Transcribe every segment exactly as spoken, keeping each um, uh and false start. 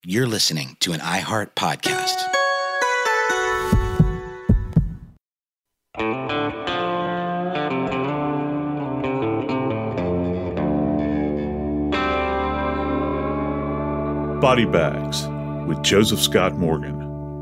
You're listening to an iHeart podcast. Body Bags with Joseph Scott Morgan.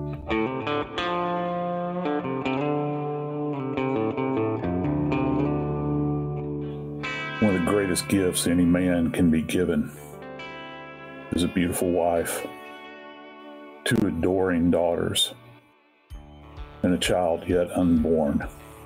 One of the greatest gifts any man can be given is a beautiful wife, two adoring daughters, and a child yet unborn.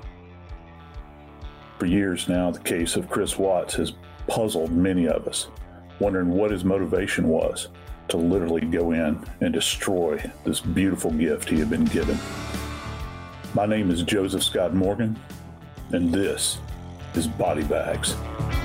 For years now, the case of Chris Watts has puzzled many of us, wondering what his motivation was to literally go in and destroy this beautiful gift he had been given. My name is Joseph Scott Morgan, and this is Body Bags.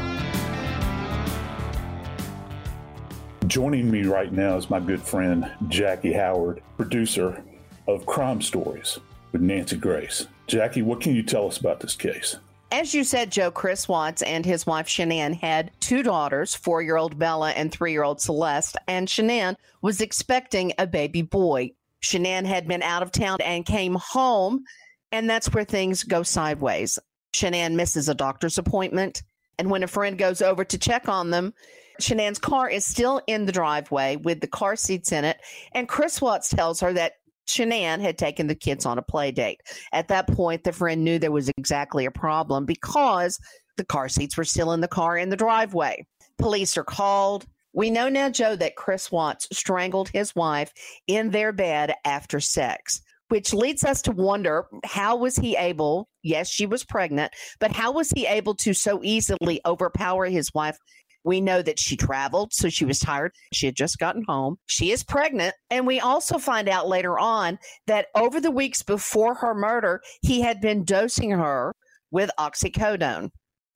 Joining me right now is my good friend, Jackie Howard, producer of Crime Stories with Nancy Grace. Jackie, what can you tell us about this case? As you said, Joe, Chris Watts and his wife Shanann had two daughters, four-year-old Bella and three-year-old Celeste, and Shanann was expecting a baby boy. Shanann had been out of town and came home, and that's where things go sideways. Shanann misses a doctor's appointment, and when a friend goes over to check on them, Shanann's car is still in the driveway with the car seats in it, and Chris Watts tells her that Shanann had taken the kids on a play date. At that point, the friend knew there was exactly a problem because the car seats were still in the car in the driveway. Police are called. We know now, Joe, that Chris Watts strangled his wife in their bed after sex, which leads us to wonder, how was he able, yes, she was pregnant, but how was he able to so easily overpower his wife? We know that she traveled, so she was tired. She had just gotten home. She is pregnant. And we also find out later on that over the weeks before her murder, he had been dosing her with oxycodone.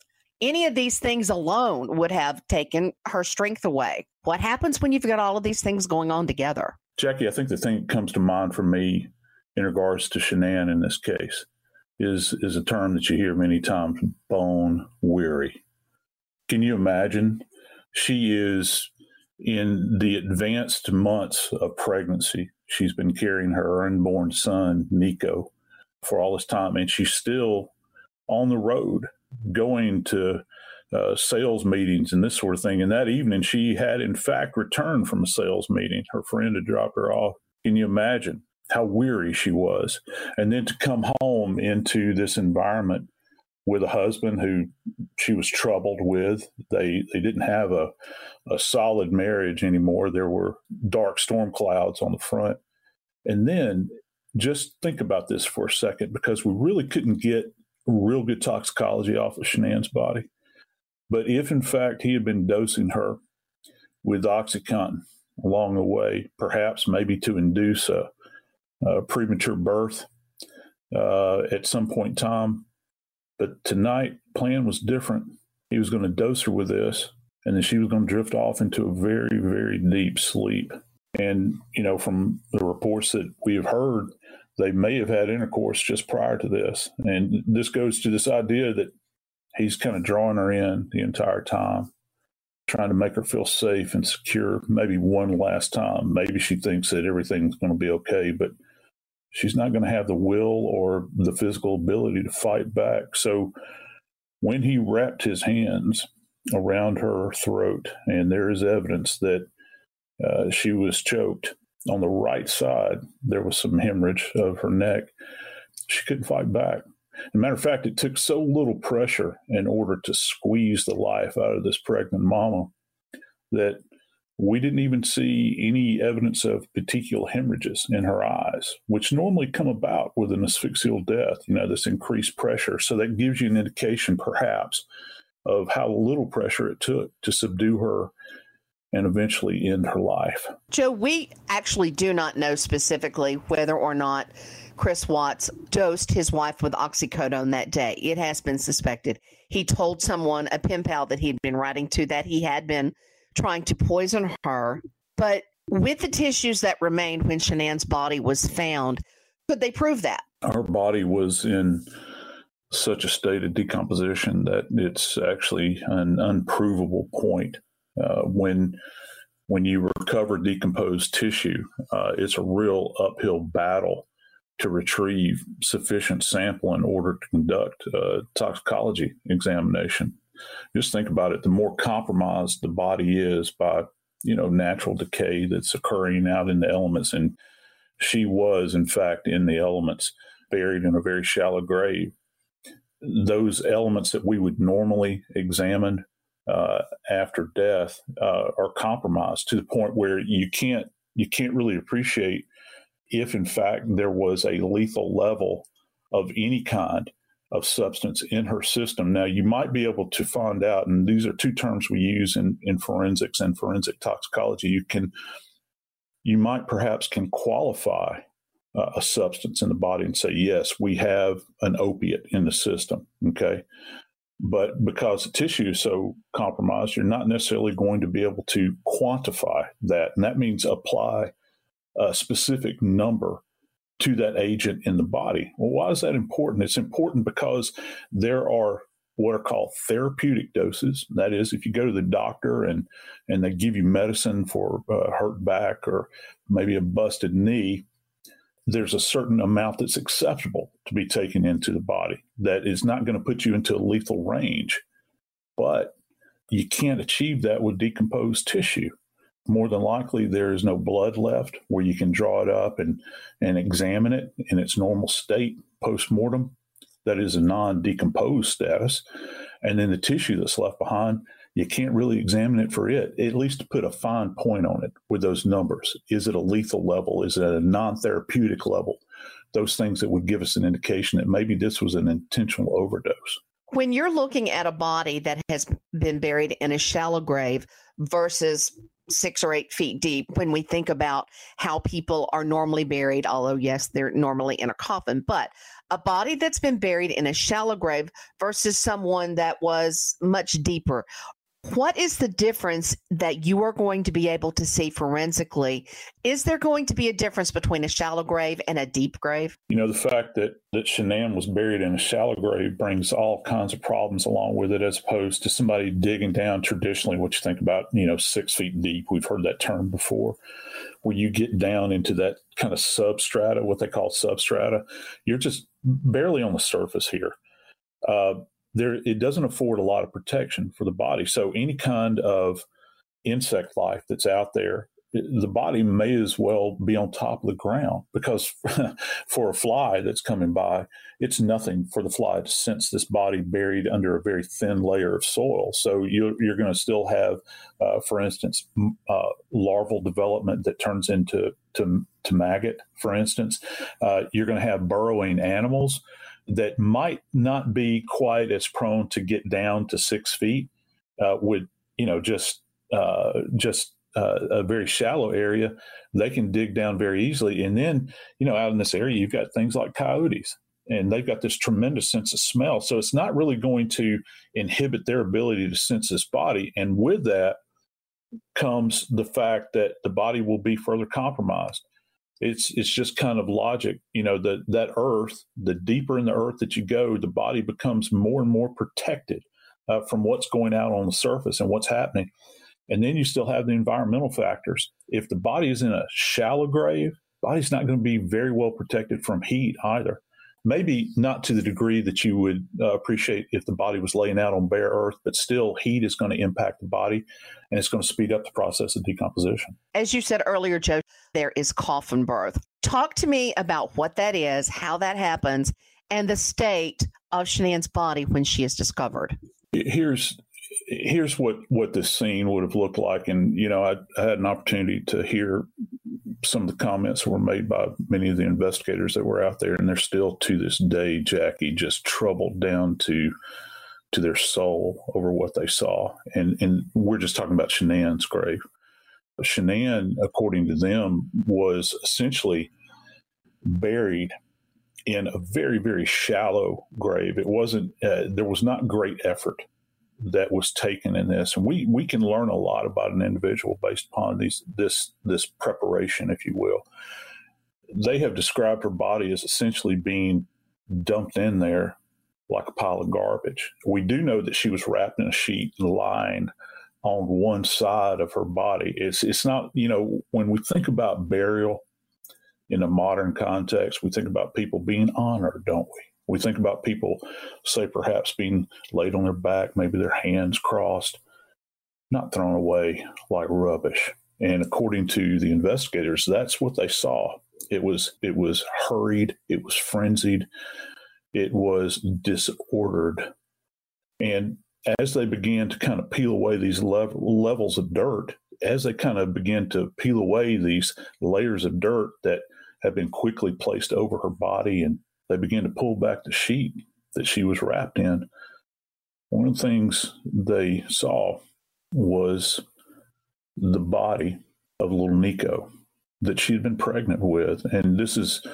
Any of these things alone would have taken her strength away. What happens when you've got all of these things going on together? Jackie, I think the thing that comes to mind for me in regards to Shanann in this case is, is a term that you hear many times, bone weary. Can you imagine? She is in the advanced months of pregnancy. She's been carrying her unborn son, Nico, for all this time, and she's still on the road going to uh, sales meetings and this sort of thing. And that evening, she had, in fact, returned from a sales meeting. Her friend had dropped her off. Can you imagine how weary she was? And then to come home into this environment with a husband who she was troubled with. They they didn't have a, a solid marriage anymore. There were dark storm clouds on the front. And then just think about this for a second, because we really couldn't get real good toxicology off of Shanann's body. But if, in fact, he had been dosing her with OxyContin along the way, perhaps maybe to induce a, a premature birth uh, at some point in time. But tonight, plan was different. He was going to dose her with this, and then she was going to drift off into a very, very deep sleep. And, you know, from the reports that we have heard, they may have had intercourse just prior to this. And this goes to this idea that he's kind of drawing her in the entire time, trying to make her feel safe and secure, maybe one last time. Maybe she thinks that everything's going to be okay, but she's not going to have the will or the physical ability to fight back. So when he wrapped his hands around her throat, and there is evidence that uh, she was choked on the right side, there was some hemorrhage of her neck. She couldn't fight back. As a matter of fact, it took so little pressure in order to squeeze the life out of this pregnant mama that we didn't even see any evidence of petechial hemorrhages in her eyes, which normally come about with an asphyxial death, you know, this increased pressure. So that gives you an indication, perhaps, of how little pressure it took to subdue her and eventually end her life. Joe, we actually do not know specifically whether or not Chris Watts dosed his wife with oxycodone that day. It has been suspected. He told someone, a pen pal that he'd been writing to, that he had been trying to poison her. But with the tissues that remained when Shanann's body was found, could they prove that? Her body was in such a state of decomposition that it's actually an unprovable point. Uh, when when you recover decomposed tissue, uh, it's a real uphill battle to retrieve sufficient sample in order to conduct a toxicology examination. Just think about it. The more compromised the body is by, you know, natural decay that's occurring out in the elements. And she was, in fact, in the elements, buried in a very shallow grave. Those elements that we would normally examine uh, after death uh, are compromised to the point where you can't you can't really appreciate if, in fact, there was a lethal level of any kind of substance in her system. Now, you might be able to find out, and these are two terms we use in, in forensics and forensic toxicology. You can, you might perhaps can qualify uh, a substance in the body and say, yes, we have an opiate in the system, okay? But because the tissue is so compromised, you're not necessarily going to be able to quantify that. And that means apply a specific number to that agent in the body. Well, why is that important? It's important because there are what are called therapeutic doses. That is, if you go to the doctor and, and they give you medicine for a hurt back or maybe a busted knee, there's a certain amount that's acceptable to be taken into the body that is not going to put you into a lethal range. But you can't achieve that with decomposed tissue. More than likely, there is no blood left where you can draw it up and, and examine it in its normal state post-mortem. That is a non-decomposed status. And then the tissue that's left behind, you can't really examine it for it, at least to put a fine point on it with those numbers. Is it a lethal level? Is it a non-therapeutic level? Those things that would give us an indication that maybe this was an intentional overdose. When you're looking at a body that has been buried in a shallow grave versus six or eight feet deep, when we think about how people are normally buried, although, yes, they're normally in a coffin, but a body that's been buried in a shallow grave versus someone that was much deeper, what is the difference that you are going to be able to see forensically? Is there going to be a difference between a shallow grave and a deep grave? You know, the fact that, that Shanann was buried in a shallow grave brings all kinds of problems along with it, as opposed to somebody digging down traditionally, what you think about, you know, six feet deep. We've heard that term before, where you get down into that kind of substrata, what they call substrata. You're just barely on the surface here. Uh, There, it doesn't afford a lot of protection for the body. So any kind of insect life that's out there, the body may as well be on top of the ground, because for a fly that's coming by, it's nothing for the fly to sense this body buried under a very thin layer of soil. So you're, you're going to still have, uh, for instance, uh, larval development that turns into to, to maggot, for instance. Uh, you're going to have burrowing animals that might not be quite as prone to get down to six feet uh, with, you know, just uh, just uh, a very shallow area. They can dig down very easily. And then, you know, out in this area, you've got things like coyotes, and they've got this tremendous sense of smell. So it's not really going to inhibit their ability to sense this body. And with that comes the fact that the body will be further compromised. It's it's just kind of logic, you know, that that earth, the deeper in the earth that you go, the body becomes more and more protected uh, from what's going out on the surface and what's happening. And then you still have the environmental factors. If the body is in a shallow grave, the body's not going to be very well protected from heat either. Maybe not to the degree that you would uh, appreciate if the body was laying out on bare earth, but still heat is going to impact the body, and it's going to speed up the process of decomposition. As you said earlier, Joe, there is coffin birth. Talk to me about what that is, how that happens, and the state of Shanann's body when she is discovered. Here's here's what, what this scene would have looked like. And, you know, I, I had an opportunity to hear some of the comments that were made by many of the investigators that were out there, and they're still to this day, Jackie, just troubled down to to their soul over what they saw. And and we're just talking about Shanann's grave. Shanann, according to them, was essentially buried in a very, very shallow grave. It wasn't, uh, there was not great effort that was taken in this. And we, we can learn a lot about an individual based upon these, this, this preparation, if you will. They have described her body as essentially being dumped in there like a pile of garbage. We do know that she was wrapped in a sheet and lying on one side of her body. It's it's not, you know, when we think about burial in a modern context, we think about people being honored, don't we? We think about people, say, perhaps being laid on their back, maybe their hands crossed, not thrown away like rubbish. And according to the investigators, that's what they saw. It was it was hurried, it was frenzied, it was disordered. And as they began to kind of peel away these lev- levels of dirt, as they kind of began to peel away these layers of dirt that had been quickly placed over her body, and they began to pull back the sheet that she was wrapped in, one of the things they saw was the body of little Nico that she'd been pregnant with. And this is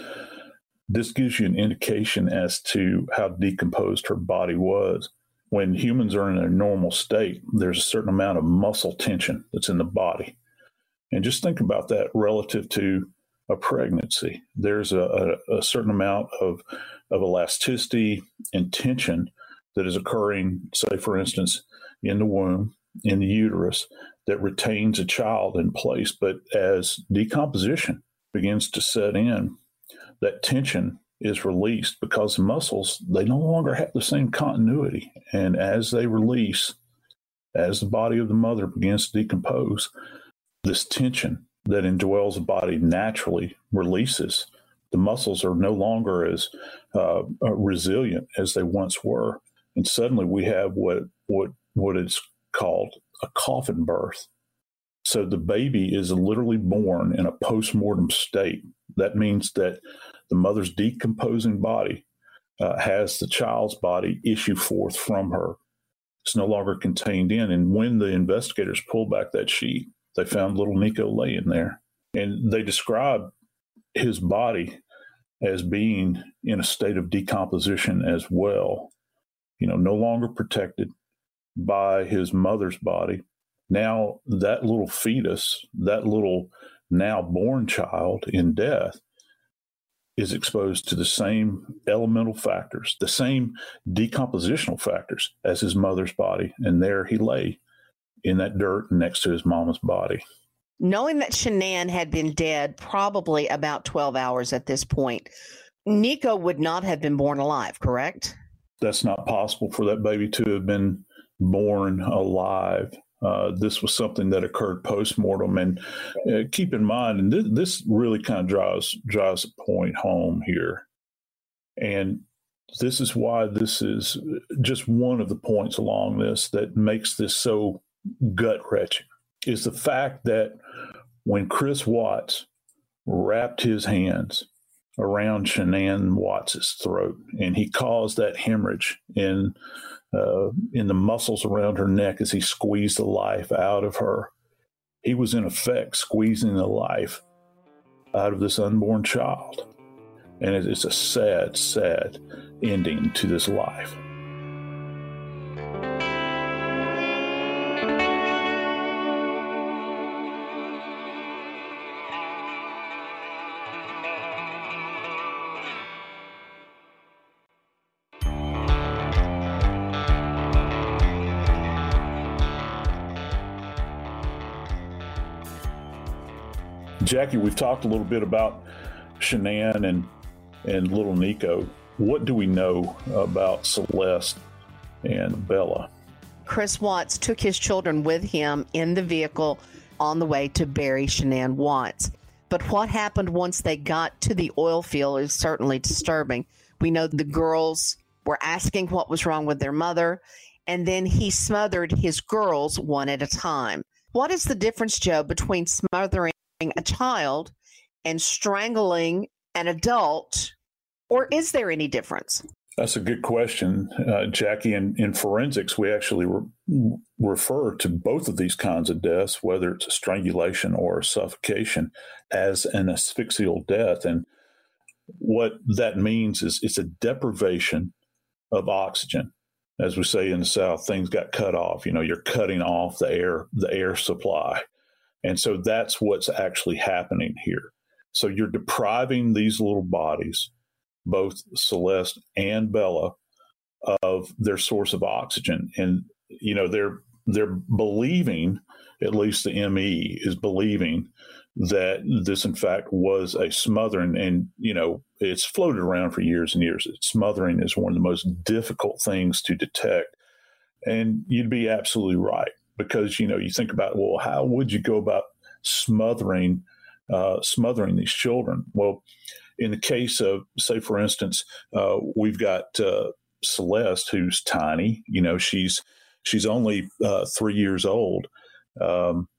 this gives you an indication as to how decomposed her body was. When humans are in a normal state, there's a certain amount of muscle tension that's in the body. And just think about that relative to a pregnancy. There's a, a, a certain amount of, of elasticity and tension that is occurring, say, for instance, in the womb, in the uterus, that retains a child in place. But as decomposition begins to set in, that tension is released because the muscles, they no longer have the same continuity. And as they release, as the body of the mother begins to decompose, this tension that indwells the body naturally releases. The muscles are no longer as uh, resilient as they once were. And suddenly we have what, what, what is called a coffin birth. So the baby is literally born in a postmortem state. That means that the mother's decomposing body uh, has the child's body issue forth from her. It's no longer contained in. And when the investigators pulled back that sheet, they found little Nico laying there. And they described his body as being in a state of decomposition as well. You know, no longer protected by his mother's body. Now that little fetus, that little now born child in death, is exposed to the same elemental factors, the same decompositional factors as his mother's body. And there he lay in that dirt next to his mama's body. Knowing that Shanann had been dead probably about twelve hours at this point, Nico would not have been born alive, correct? That's not possible for that baby to have been born alive. Uh, this was something that occurred post-mortem. And uh, keep in mind, and th- this really kind of drives, drives a point home here. And this is why this is just one of the points along this that makes this so gut-wrenching, is the fact that when Chris Watts wrapped his hands around Shanann Watts's throat and he caused that hemorrhage in Uh, in the muscles around her neck as he squeezed the life out of her, he was in effect squeezing the life out of this unborn child. And it, it's a sad, sad ending to this life. Jackie, we've talked a little bit about Shanann and and little Nico. What do we know about Celeste and Bella? Chris Watts took his children with him in the vehicle on the way to bury Shanann Watts. But what happened once they got to the oil field is certainly disturbing. We know the girls were asking what was wrong with their mother, and then he smothered his girls one at a time. What is the difference, Joe, between smothering a child and strangling an adult, or is there any difference? That's a good question, uh, Jackie. In, in forensics, we actually re- refer to both of these kinds of deaths, whether it's a strangulation or a suffocation, as an asphyxial death. And what that means is it's a deprivation of oxygen. As we say in the South, things got cut off. You know, you're cutting off the air, the air supply. And so that's what's actually happening here. So you're depriving these little bodies, both Celeste and Bella, of their source of oxygen. And, you know, they're they're believing, at least the M E is believing, that this, in fact, was a smothering. And, you know, it's floated around for years and years. Smothering is one of the most difficult things to detect. And you'd be absolutely right, because, you know, you think about, well, how would you go about smothering, uh, smothering these children? Well, in the case of, say, for instance, uh, we've got uh, Celeste, who's tiny. You know, she's she's only uh, three years old. Um,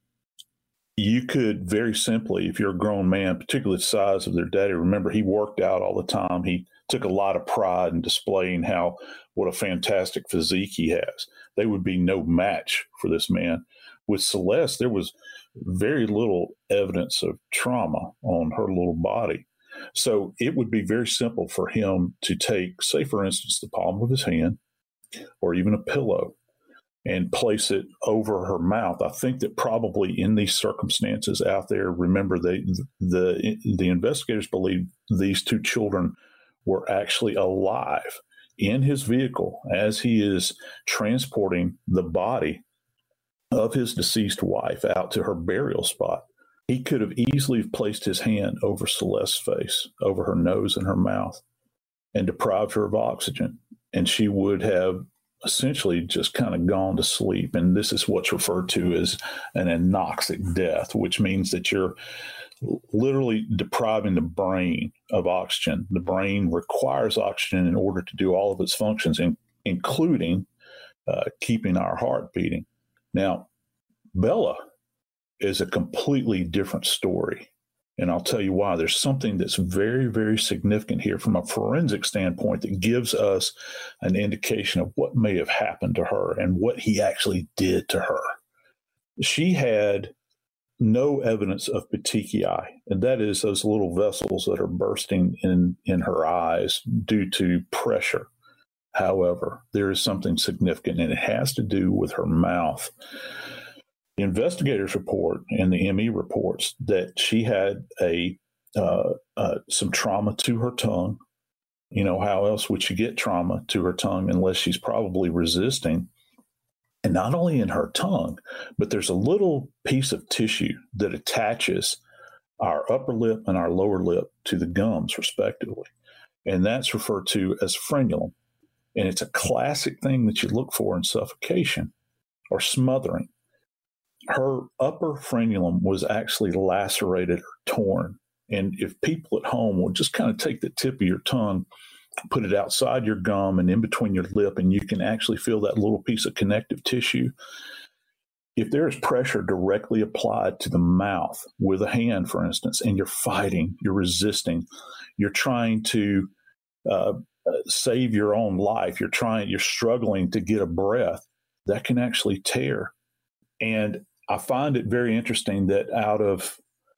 you could very simply, if you're a grown man, particularly the size of their daddy, remember he worked out all the time. He took a lot of pride in displaying how what a fantastic physique he has. They would be no match for this man. With Celeste, there was very little evidence of trauma on her little body. So it would be very simple for him to take, say, for instance, the palm of his hand or even a pillow and place it over her mouth. I think that probably in these circumstances out there, remember, they, the the investigators believe these two children were actually alive in his vehicle as he is transporting the body of his deceased wife out to her burial spot. He could have easily placed his hand over Celeste's face, over her nose and her mouth, and deprived her of oxygen. And she would have essentially just kind of gone to sleep. And this is what's referred to as an anoxic death, which means that you're literally depriving the brain of oxygen. The brain requires oxygen in order to do all of its functions, in, including uh, keeping our heart beating. Now, Bella is a completely different story. And I'll tell you why. There's something that's very, very significant here from a forensic standpoint that gives us an indication of what may have happened to her and what he actually did to her. She had no evidence of petechiae, and that is those little vessels that are bursting in, in her eyes due to pressure. However, there is something significant, and it has to do with her mouth. The investigators report and the M E reports that she had a uh, uh, some trauma to her tongue. You know, how else would she get trauma to her tongue unless she's probably resisting? And not only in her tongue, but there's a little piece of tissue that attaches our upper lip and our lower lip to the gums, respectively. And that's referred to as frenulum. And it's a classic thing that you look for in suffocation or smothering. Her upper frenulum was actually lacerated or torn. And if people at home will just kind of take the tip of your tongue, put it outside your gum and in between your lip, and you can actually feel that little piece of connective tissue. If there is pressure directly applied to the mouth with a hand, for instance, and you're fighting, you're resisting, you're trying to uh, save your own life, you're trying, you're struggling to get a breath, that can actually tear. And I find it very interesting that out of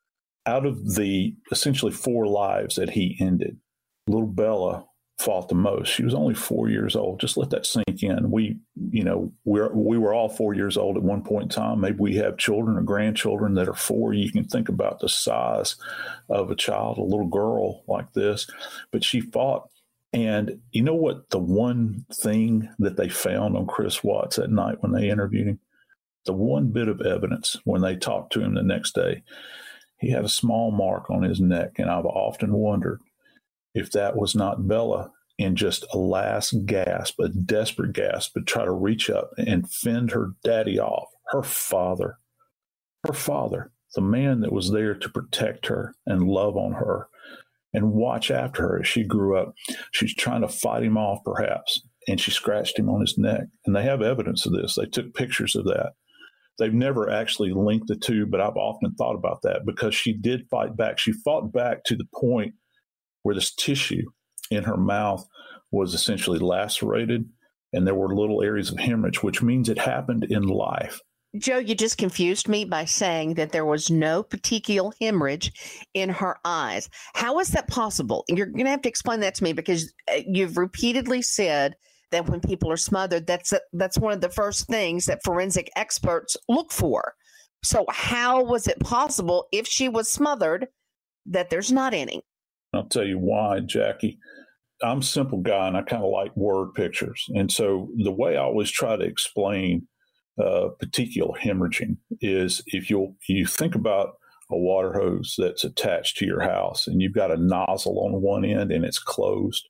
out of the essentially four lives that he ended, little Bella fought the most. She was only four years old. Just let that sink in. We, you know, we're, we were all four years old at one point in time. Maybe we have children or grandchildren that are four. You can think about the size of a child, a little girl like this. But she fought. And you know what? The one thing that they found on Chris Watts that night when they interviewed him, the one bit of evidence when they talked to him the next day, he had a small mark on his neck. And I've often wondered if that was not Bella in just a last gasp, a desperate gasp, to try to reach up and fend her daddy off, her father, her father, the man that was there to protect her and love on her and watch after her as she grew up. She's trying to fight him off, perhaps, and she scratched him on his neck. And they have evidence of this. They took pictures of that. They've never actually linked the two, but I've often thought about that because she did fight back. She fought back to the point where this tissue in her mouth was essentially lacerated and there were little areas of hemorrhage, which means it happened in life. Joe, you just confused me by saying that there was no petechial hemorrhage in her eyes. How is that possible? You're going to have to explain that to me because you've repeatedly said that when people are smothered, that's a, that's one of the first things that forensic experts look for. So how was it possible if she was smothered that there's not any? I'll tell you why, Jackie. I'm a simple guy and I kind of like word pictures. And so the way I always try to explain uh, petechial hemorrhaging is if you'll, you think about a water hose that's attached to your house and you've got a nozzle on one end and it's closed,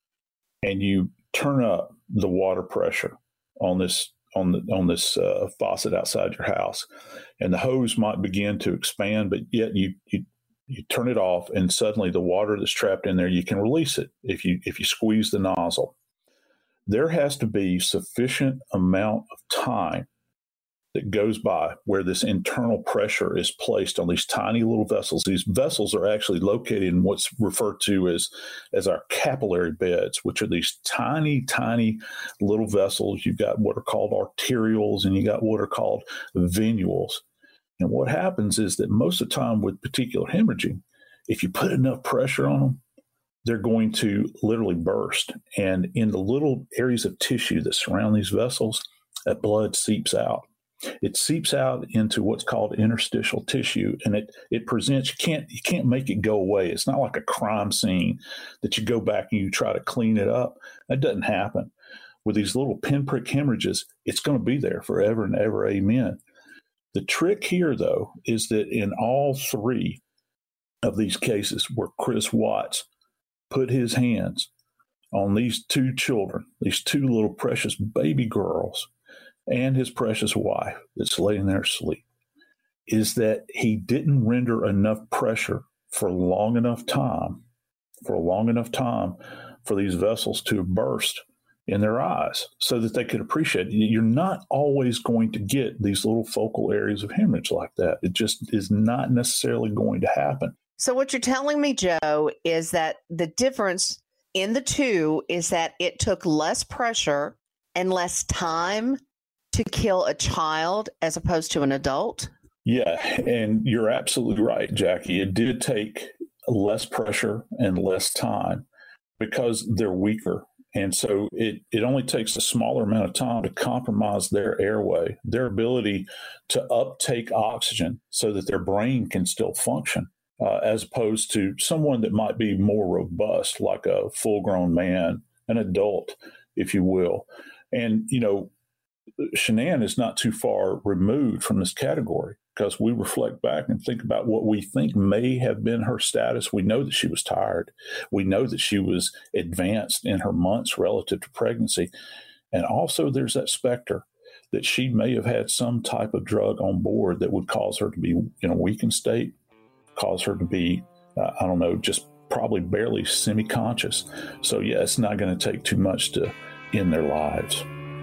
and you turn up the water pressure on this on the on this uh, faucet outside your house, and the hose might begin to expand, but yet you you you turn it off, and suddenly the water that's trapped in there, you can release it if you if you squeeze the nozzle. There has to be sufficient amount of time that goes by where this internal pressure is placed on these tiny little vessels. These vessels are actually located in what's referred to as, as our capillary beds, which are these tiny, tiny little vessels. You've got what are called arterioles, and you got what are called venules. And what happens is that most of the time with petechial hemorrhaging, if you put enough pressure on them, they're going to literally burst. And in the little areas of tissue that surround these vessels, that blood seeps out. It seeps out into what's called interstitial tissue, and it it presents. You can't you can't make it go away. It's not like a crime scene that you go back and you try to clean it up. That doesn't happen. With these little pinprick hemorrhages, it's going to be there forever and ever. Amen. The trick here, though, is that in all three of these cases where Chris Watts put his hands on these two children, these two little precious baby girls, and his precious wife that's laying there asleep, is that he didn't render enough pressure for long enough time, for a long enough time for these vessels to burst in their eyes so that they could appreciate it. You're not always going to get these little focal areas of hemorrhage like that. It just is not necessarily going to happen. So what you're telling me, Joe, is that the difference in the two is that it took less pressure and less time to kill a child as opposed to an adult? Yeah, and you're absolutely right, Jackie. It did take less pressure and less time because they're weaker. And so it, it only takes a smaller amount of time to compromise their airway, their ability to uptake oxygen so that their brain can still function, uh, as opposed to someone that might be more robust, like a full-grown man, an adult, if you will. And, you know, Shanann is not too far removed from this category because we reflect back and think about what we think may have been her status. We know that she was tired. We know that she was advanced in her months relative to pregnancy. And also there's that specter that she may have had some type of drug on board that would cause her to be in a weakened state, cause her to be, uh, I don't know, just probably barely semi-conscious. So yeah, it's not going to take too much to end their lives.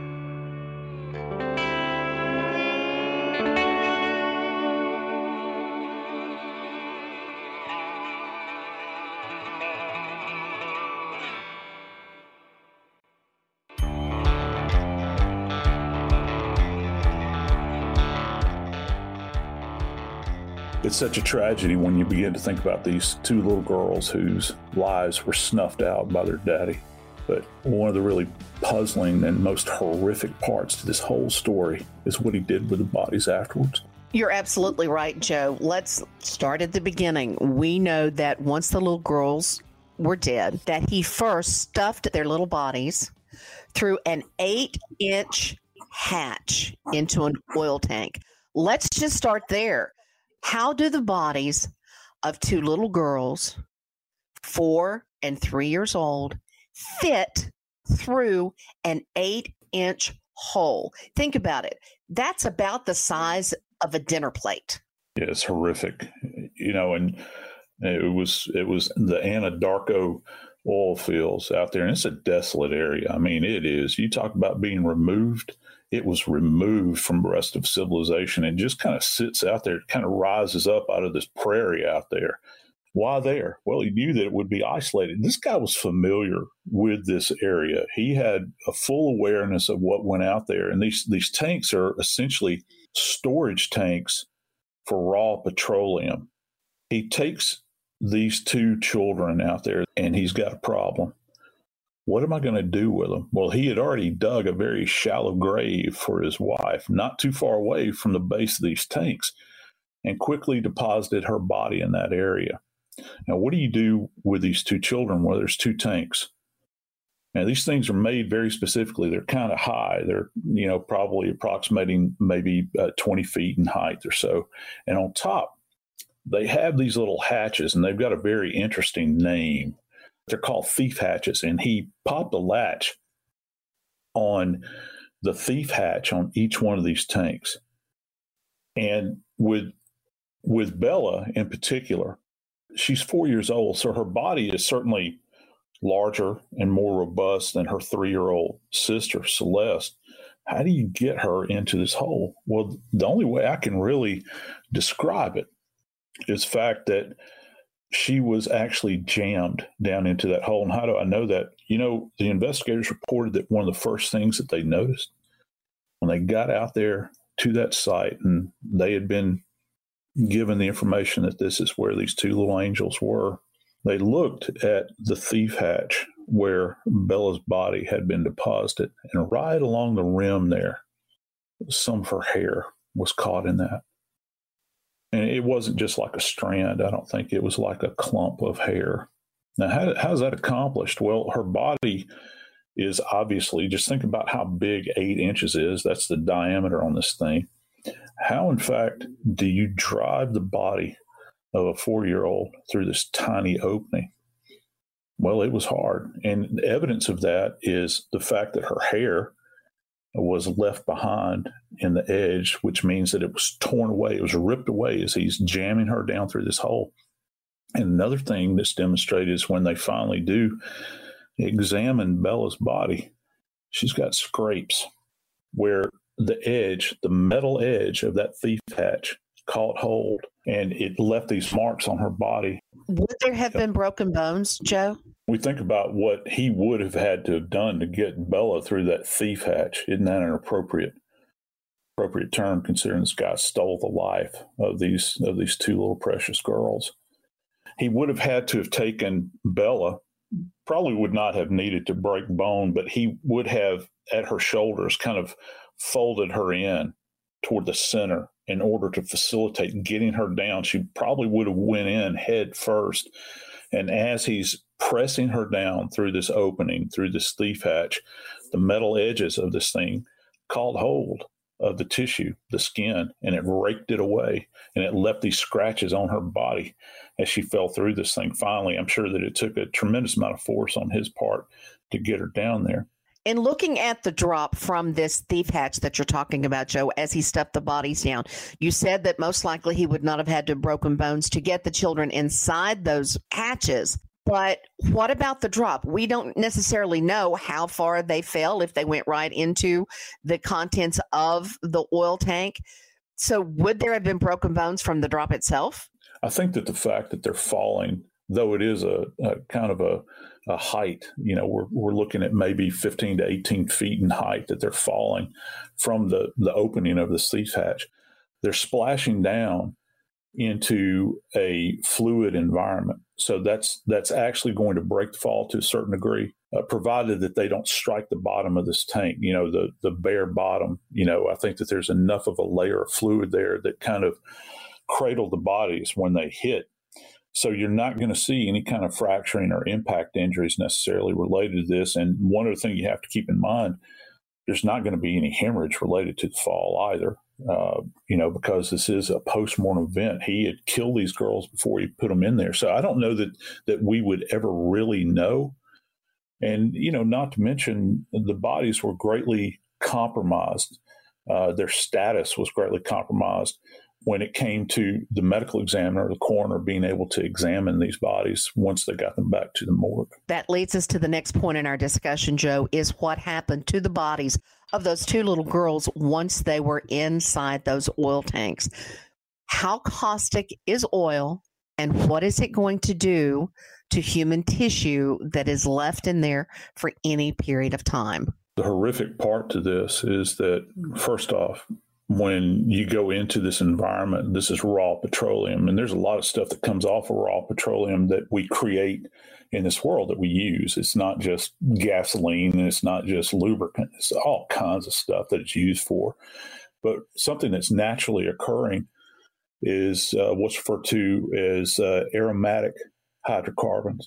It's such a tragedy when you begin to think about these two little girls whose lives were snuffed out by their daddy. But one of the really puzzling and most horrific parts to this whole story is what he did with the bodies afterwards. You're absolutely right, Joe. Let's start at the beginning. We know that once the little girls were dead, that he first stuffed their little bodies through an eight-inch hatch into an oil tank. Let's just start there. How do the bodies of two little girls, four and three years old, fit through an eight-inch hole? Think about it. That's about the size of a dinner plate. Yeah, it's horrific. You know, and it was it was the Anadarko oil fields out there, and it's a desolate area. I mean, it is. You talk about being removed. It was removed from the rest of civilization and just kind of sits out there. It kind of rises up out of this prairie out there. Why there? Well, he knew that it would be isolated. This guy was familiar with this area. He had a full awareness of what went out there. And these, these tanks are essentially storage tanks for raw petroleum. He takes these two children out there and he's got a problem. What am I going to do with them? Well, he had already dug a very shallow grave for his wife, not too far away from the base of these tanks, and quickly deposited her body in that area. Now, what do you do with these two children where there's two tanks? Now, these things are made very specifically. They're kind of high. They're, you know, probably approximating maybe uh, twenty feet in height or so. And on top, they have these little hatches, and they've got a very interesting name. They're called thief hatches. And he popped a latch on the thief hatch on each one of these tanks. And with with Bella in particular, she's four years old, so her body is certainly larger and more robust than her three-year-old sister, Celeste. How do you get her into this hole? Well, the only way I can really describe it is the fact that she was actually jammed down into that hole. And how do I know that? You know, the investigators reported that one of the first things that they noticed when they got out there to that site, and they had been given the information that this is where these two little angels were, they looked at the thief hatch where Bella's body had been deposited, and right along the rim there, some of her hair was caught in that. And it wasn't just like a strand. I don't think it was like a clump of hair. Now, how, how's that accomplished? Well, her body is obviously, just think about how big eight inches is. That's the diameter on this thing. How, in fact, do you drive the body of a four-year-old through this tiny opening? Well, it was hard. And evidence of that is the fact that her hair was left behind in the edge, which means that it was torn away. It was ripped away as he's jamming her down through this hole. And another thing that's demonstrated is when they finally do examine Bella's body, she's got scrapes where the edge, the metal edge of that thief hatch caught hold, and it left these marks on her body. Would there have been broken bones, Joe? We think about what he would have had to have done to get Bella through that thief hatch. Isn't that an appropriate appropriate term, considering this guy stole the life of these of these two little precious girls? He would have had to have taken Bella, probably would not have needed to break bone, but he would have, at her shoulders, kind of folded her in toward the center in order to facilitate getting her down. She probably would have went in head first. And as he's pressing her down through this opening, through this thief hatch, the metal edges of this thing caught hold of the tissue, the skin, and it raked it away. And it left these scratches on her body as she fell through this thing. Finally, I'm sure that it took a tremendous amount of force on his part to get her down there. In looking at the drop from this thief hatch that you're talking about, Joe, as he stuffed the bodies down, you said that most likely he would not have had to have broken bones to get the children inside those hatches. But what about the drop? We don't necessarily know how far they fell, if they went right into the contents of the oil tank. So would there have been broken bones from the drop itself? I think that the fact that they're falling, though it is a, a kind of a a height, you know, we're we're looking at maybe fifteen to eighteen feet in height that they're falling from the, the opening of the thief hatch. They're splashing down into a fluid environment. So that's that's actually going to break the fall to a certain degree, uh, provided that they don't strike the bottom of this tank, you know, the, the bare bottom. You know, I think that there's enough of a layer of fluid there that kind of cradle the bodies when they hit. So you're not going to see any kind of fracturing or impact injuries necessarily related to this. And one other thing you have to keep in mind, there's not going to be any hemorrhage related to the fall either, uh, you know, because this is a post-mortem event. He had killed these girls before he put them in there. So I don't know that that we would ever really know. And, you know, not to mention the bodies were greatly compromised. Uh, their status was greatly compromised when it came to the medical examiner, the coroner, being able to examine these bodies once they got them back to the morgue. That leads us to the next point in our discussion, Joe, is what happened to the bodies of those two little girls once they were inside those oil tanks. How caustic is oil, and what is it going to do to human tissue that is left in there for any period of time? The horrific part to this is that, first off, when you go into this environment, this is raw petroleum, and there's a lot of stuff that comes off of raw petroleum that we create in this world that we use. It's not just gasoline, and it's not just lubricant. It's all kinds of stuff that it's used for. But something that's naturally occurring is uh, what's referred to as uh, aromatic hydrocarbons.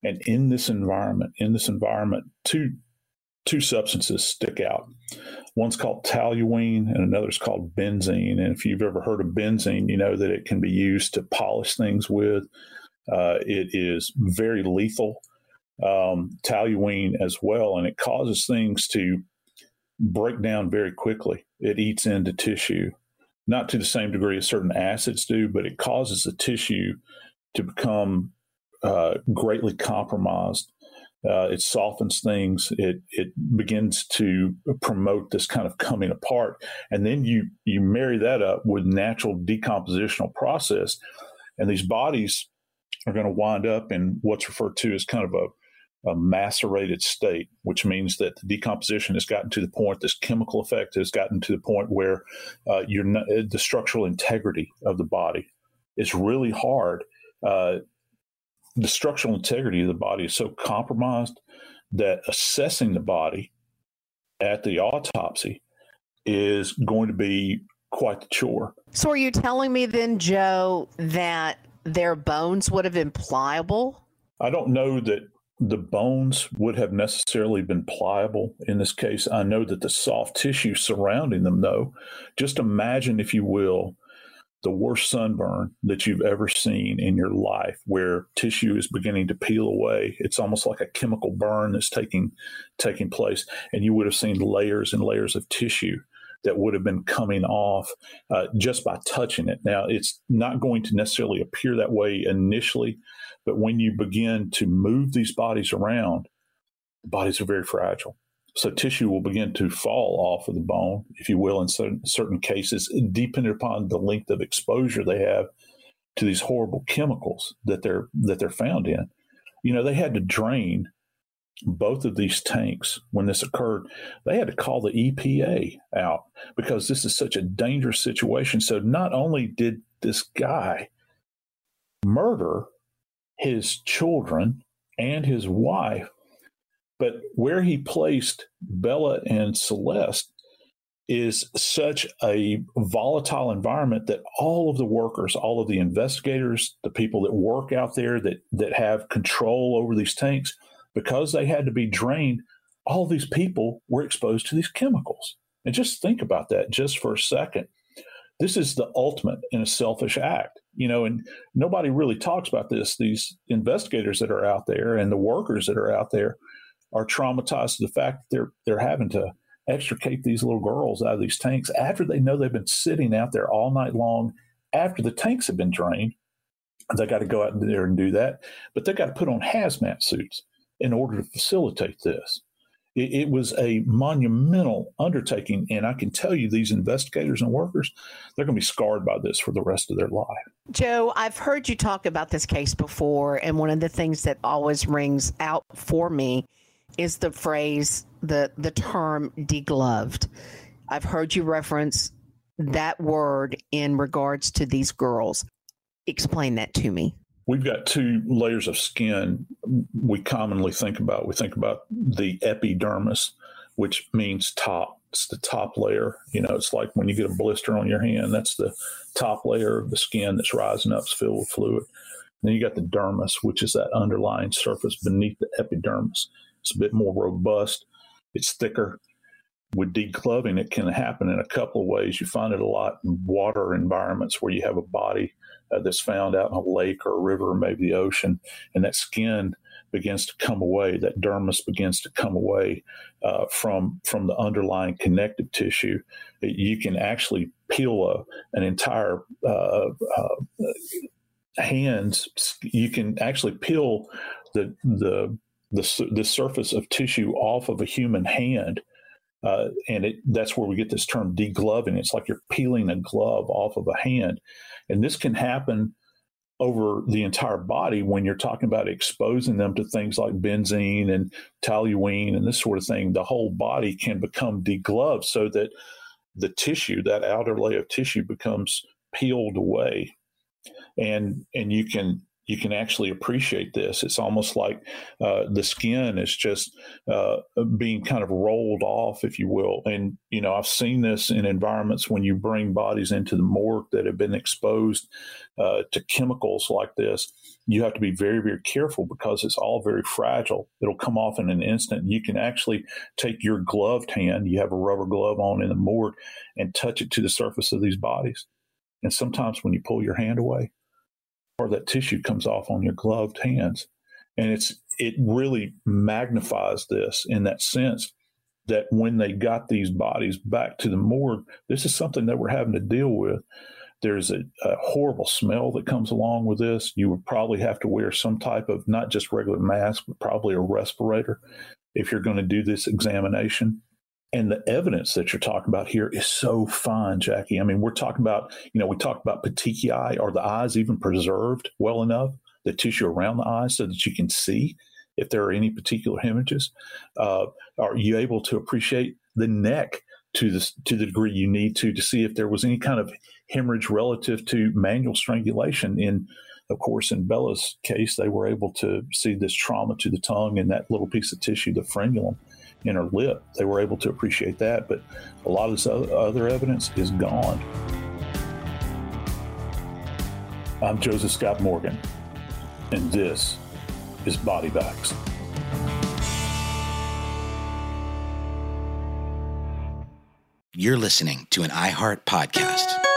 And in this environment, in this environment, two two substances stick out. One's called toluene and another's called benzene. And if you've ever heard of benzene, you know that it can be used to polish things with. Uh, it is very lethal, um, toluene as well, and it causes things to break down very quickly. It eats into tissue, not to the same degree as certain acids do, but it causes the tissue to become uh, greatly compromised. Uh, it softens things. It it begins to promote this kind of coming apart, and then you you marry that up with natural decompositional process, and these bodies are going to wind up in what's referred to as kind of a, a macerated state, which means that the decomposition has gotten to the point, this chemical effect has gotten to the point where uh, you're not, the structural integrity of the body is really hard. Uh, the structural integrity of the body is so compromised that assessing the body at the autopsy is going to be quite the chore. So are you telling me then, Joe, that their bones would have been pliable? I don't know that the bones would have necessarily been pliable in this case. I know that the soft tissue surrounding them, though, just imagine, if you will, the worst sunburn that you've ever seen in your life, where tissue is beginning to peel away. It's almost like a chemical burn that's taking taking place, and you would have seen layers and layers of tissue that would have been coming off uh, just by touching it. Now, it's not going to necessarily appear that way initially, but when you begin to move these bodies around, the bodies are very fragile. So tissue will begin to fall off of the bone, if you will, in certain, certain cases, depending upon the length of exposure they have to these horrible chemicals that they're that they're found in. You know, they had to drain both of these tanks when this occurred. They had to call the E P A out because this is such a dangerous situation. So not only did this guy murder his children and his wife, but where he placed Bella and Celeste is such a volatile environment that all of the workers, all of the investigators, the people that work out there that that have control over these tanks, because they had to be drained, all these people were exposed to these chemicals. And just think about that just for a second. This is the ultimate in a selfish act, you know, and nobody really talks about this. These investigators that are out there and the workers that are out there are traumatized to the fact that they're they're having to extricate these little girls out of these tanks after they know they've been sitting out there all night long, after the tanks have been drained. They got to go out there and do that, but they got to put on hazmat suits in order to facilitate this. It, it was a monumental undertaking, and I can tell you these investigators and workers, they're going to be scarred by this for the rest of their life. Joe, I've heard you talk about this case before, and one of the things that always rings out for me is the phrase, the the term degloved. I've heard you reference that word in regards to these girls. Explain that to me. We've got two layers of skin we commonly think about. We think about the epidermis, which means top. It's the top layer. You know, it's like when you get a blister on your hand, that's the top layer of the skin that's rising up, it's filled with fluid. And then you got the dermis, which is that underlying surface beneath the epidermis. It's a bit more robust. It's thicker. With degloving, it can happen in a couple of ways. You find it a lot in water environments where you have a body uh, that's found out in a lake or a river or maybe the ocean, and that skin begins to come away. That dermis begins to come away uh, from from the underlying connective tissue. You can actually peel a, an entire uh, uh, hand. You can actually peel the the the the surface of tissue off of a human hand. Uh, and it, that's where we get this term degloving. It's like you're peeling a glove off of a hand. And this can happen over the entire body when you're talking about exposing them to things like benzene and toluene and this sort of thing. The whole body can become degloved so that the tissue, that outer layer of tissue, becomes peeled away. And and you can you can actually appreciate this. It's almost like uh, the skin is just uh, being kind of rolled off, if you will. And, you know, I've seen this in environments when you bring bodies into the morgue that have been exposed uh, to chemicals like this. You have to be very, very careful because it's all very fragile. It'll come off in an instant. You can actually take your gloved hand, you have a rubber glove on in the morgue, and touch it to the surface of these bodies. And sometimes when you pull your hand away, part of that tissue comes off on your gloved hands. And it's it really magnifies this in that sense that when they got these bodies back to the morgue, this is something that we're having to deal with. There's a, a horrible smell that comes along with this. You would probably have to wear some type of, not just regular mask, but probably a respirator if you're going to do this examination. And the evidence that you're talking about here is so fine, Jackie. I mean, we're talking about, you know, we talked about petechiae. Are the eyes even preserved well enough, the tissue around the eyes, so that you can see if there are any particular hemorrhages? Uh, are you able to appreciate the neck to the, to the degree you need to, to see if there was any kind of hemorrhage relative to manual strangulation? In, of course, in Bella's case, they were able to see this trauma to the tongue and that little piece of tissue, the frenulum in her lip. They were able to appreciate that, but a lot of this other evidence is gone. I'm Joseph Scott Morgan, and this is Body Bags. You're listening to an iHeart podcast.